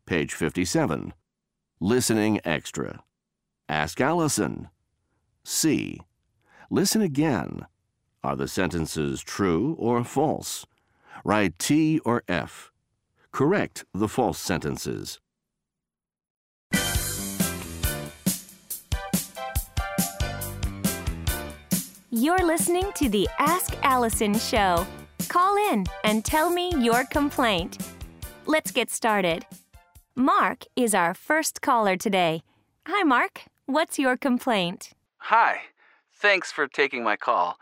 Page 57. Listening extra. Ask Allison. C. Listen again. Are the sentences true or false? Write T or F. Correct the false sentences. You're listening to the Ask Allison show. Call in and tell me your complaint. Let's get started. Mark is our first caller today. Hi, Mark. What's your complaint? Hi. Thanks for taking my call.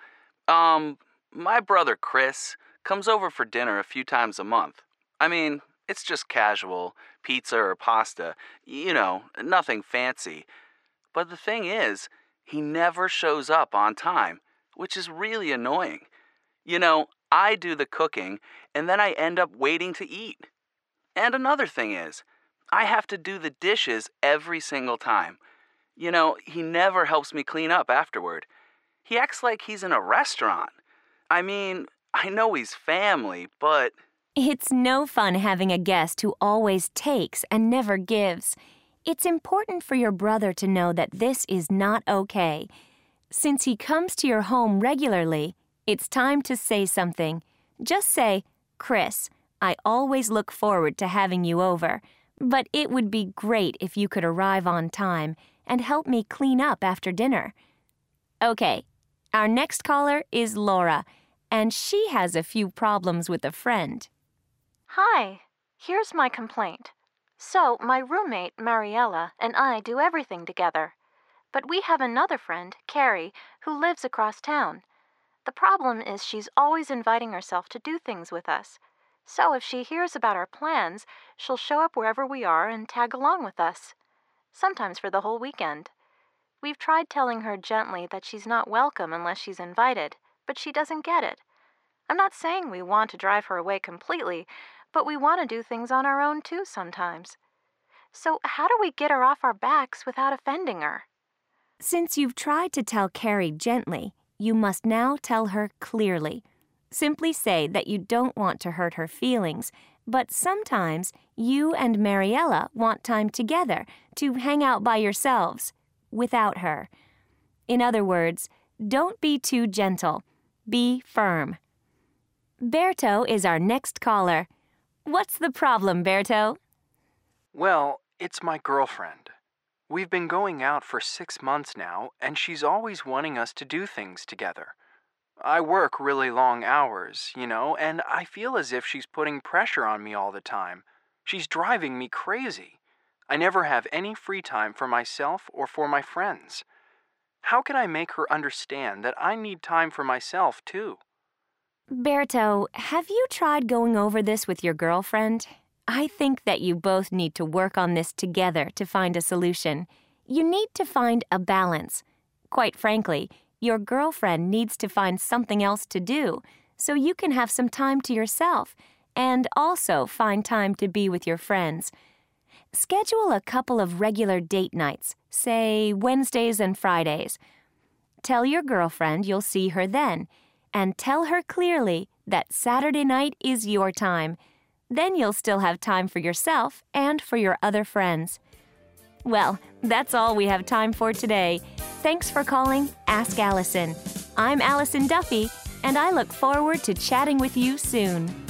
My brother Chris comes over for dinner a few times a month. I mean, it's just casual, pizza or pasta. You know, nothing fancy. But the thing is, he never shows up on time, which is really annoying. You know, I do the cooking, and then I end up waiting to eat. And another thing is, I have to do the dishes every single time. You know, he never helps me clean up afterward. He acts like he's in a restaurant. I mean, I know he's family, but... It's no fun having a guest who always takes and never gives. It's important for your brother to know that this is not okay. Since he comes to your home regularly, it's time to say something. Just say, "Chris, I always look forward to having you over, but it would be great if you could arrive on time and help me clean up after dinner." Okay, our next caller is Laura, and she has a few problems with a friend. Hi, here's my complaint. So, my roommate, Mariella, and I do everything together. But we have another friend, Carrie, who lives across town. The problem is she's always inviting herself to do things with us. So if she hears about our plans, she'll show up wherever we are and tag along with us. Sometimes for the whole weekend. We've tried telling her gently that she's not welcome unless she's invited, but she doesn't get it. I'm not saying we want to drive her away completely, but we want to do things on our own too sometimes. So how do we get her off our backs without offending her? Since you've tried to tell Carrie gently, you must now tell her clearly. Simply say that you don't want to hurt her feelings, but sometimes you and Mariella want time together to hang out by yourselves, without her. In other words, don't be too gentle. Be firm. Berto is our next caller. What's the problem, Berto? Well, it's my girlfriend. We've been going out for 6 months now, and she's always wanting us to do things together. I work really long hours, and I feel as if she's putting pressure on me all the time. She's driving me crazy. I never have any free time for myself or for my friends. How can I make her understand that I need time for myself, too? Berto, have you tried going over this with your girlfriend? I think that you both need to work on this together to find a solution. You need to find a balance. Quite frankly, your girlfriend needs to find something else to do so you can have some time to yourself and also find time to be with your friends. Schedule a couple of regular date nights, say Wednesdays and Fridays. Tell your girlfriend you'll see her then, and tell her clearly that Saturday night is your time. Then you'll still have time for yourself and for your other friends. Well, that's all we have time for today. Thanks for calling Ask Allison. I'm Allison Duffy, and I look forward to chatting with you soon.